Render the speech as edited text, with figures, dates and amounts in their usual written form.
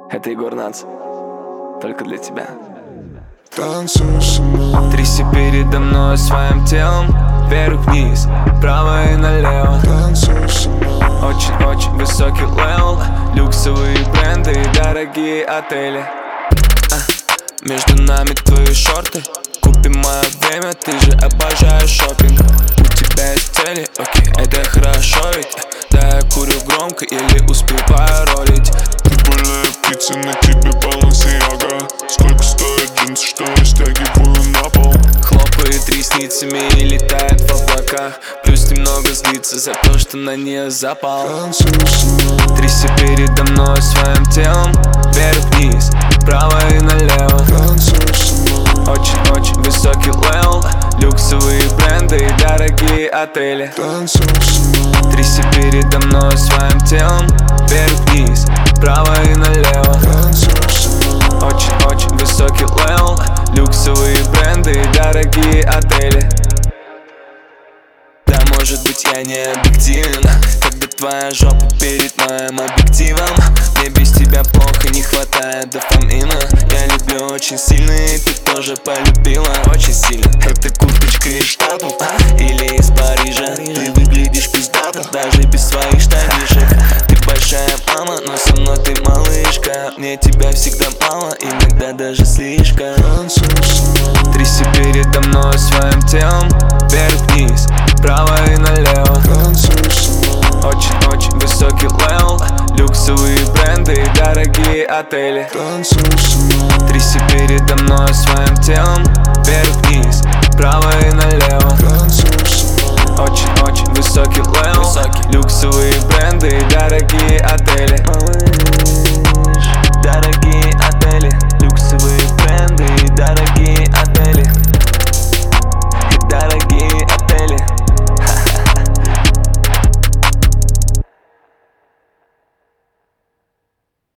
Это Егор Натс. Только для тебя. Танцуй со мной. Тряси передо мной своим телом, вверх-вниз, право и налево. Танцуй со мной. Очень-очень высокий левел, люксовые бренды и дорогие отели. Между нами твои шорты, купи мое время, ты же обожаешь шопинг. У тебя есть цели, окей, это хорошо ведь. Да, я курю громко или успеваю ролить. Прикольная птица, на тебе Баленсиага. Сколько стоит джинсы, что я стягиваю на пол? Хлопает ресницами и летает в облаках. Плюс немного злится за то, что на нее запал. Танцуй со мной. Тряси передо мной своим телом, вверх-вниз, право и налево. Танцуй со мной. Очень-очень высокий левел, люксовые бренды и дорогие отели. Танцуй со мной. Тряси передо мной своим телом, вверх-вниз, право и налево. Танцуй со мной. Очень-очень высокий левел, люксовые бренды и дорогие отели. Да, может быть, я не объективен, когда твоя жопа перед моим объективом. Мне без тебя плохо, не хватает дофамина. Я люблю очень сильно, и ты тоже полюбила очень сильно. Это курточка из Штатов или из Парижа. Ты выглядишь пиздато, даже без своих штанишек. Ты большая мама, но со мной ты малышка. Мне тебя всегда мало, иногда даже слишком. Танцуй со мной. Тряси передо мной своим телом, вверх-вниз, право и налево. Танцуй со мной. Очень-очень высокий левел, люксовые бренды и дорогие отели. Танцуй со мной. Тряси передо мной своим телом, вверх-вниз, право и налево. Танцуй со мной. Очень-очень высокий левел, люксовые бренды и дорогие отели.